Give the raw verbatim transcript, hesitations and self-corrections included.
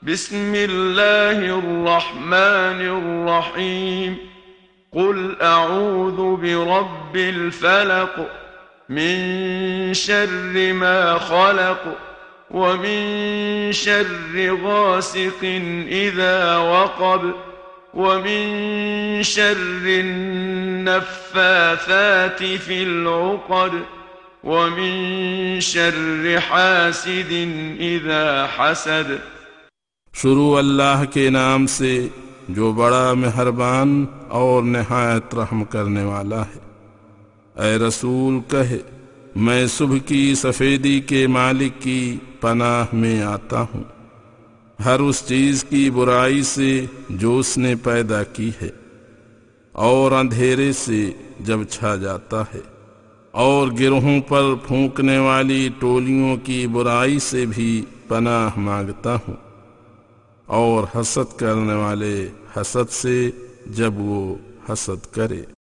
बिस्मिल्लाहिर्रहमानिर्रहीम। कुल अऊज़ु बिरब्बिल फलक मिन शर्रि मा खलक व मिन शर्रि गासिकिन इज़ा वक़ब व मिन शर्रि नफ़्फ़ाथाति फ़िल उक़द व मिन शर्रि हासिदिन इज़ा हसद। शुरू अल्लाह के नाम से जो बड़ा मेहरबान और निहायत रहम करने वाला है। ऐ रसूल कहे, मैं सुबह की सफ़ेदी के मालिक की पनाह में आता हूँ, हर उस चीज़ की बुराई से जो उसने पैदा की है, और अंधेरे से जब छा जाता है, और गिरोहों पर फूंकने वाली टोलियों की बुराई से भी पनाह मांगता हूँ, और हसद करने वाले हसद से जब वो हसद करे।